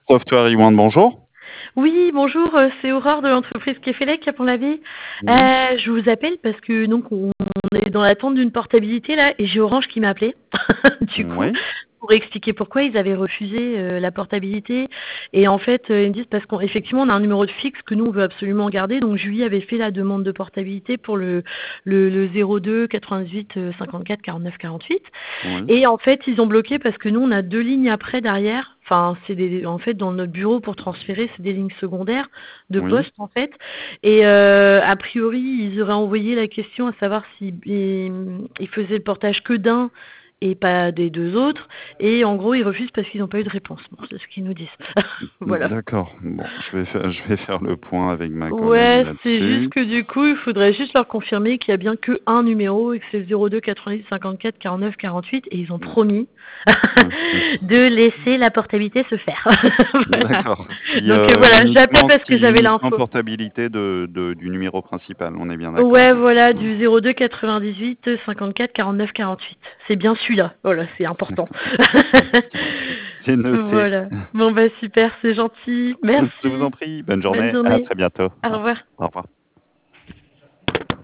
Software Rewind, bonjour. Oui, bonjour, c'est Aurore de l'entreprise Kefelec à Pont-l'Abbé. Oui, Je vous appelle parce que donc on est dans l'attente d'une portabilité là et j'ai Orange qui m'a appelé. Du coup, oui, pour expliquer pourquoi ils avaient refusé la portabilité. Et en fait, ils me disent parce qu'effectivement on a un numéro de fixe que nous on veut absolument garder. Donc Julie avait fait la demande de portabilité pour le 02 98 54 49 48. oui, Et en fait, ils ont bloqué parce que nous, on a 2 lignes après derrière. Enfin, en fait, dans notre bureau pour transférer, c'est des lignes secondaires de oui, poste en fait. Et a priori, ils auraient envoyé la question à savoir si ils faisaient le portage que d'un et pas des deux autres. Et en gros, ils refusent parce qu'ils n'ont pas eu de réponse. Bon, c'est ce qu'ils nous disent. Voilà. d'accord. Bon, je vais faire le point avec ma collègue Ouais, c'est juste là-dessus. que du coup, il faudrait juste leur confirmer qu'il y a bien que un numéro et que c'est le 02 90 54 49 48 et ils ont promis Ok, de laisser la portabilité se faire. Voilà. d'accord. Qui, Donc voilà, j'appelle parce que j'avais uniquement l'info. portabilité du numéro principal, on est bien d'accord. Ouais, voilà, du 02 98 54 49 48. C'est bien celui-là. Voilà, c'est important. Ok, c'est noté. Voilà. Bon bah super, c'est gentil. Je vous en Merci. prie, bonne Bonne journée, à journée. très bientôt. Au revoir. Au revoir.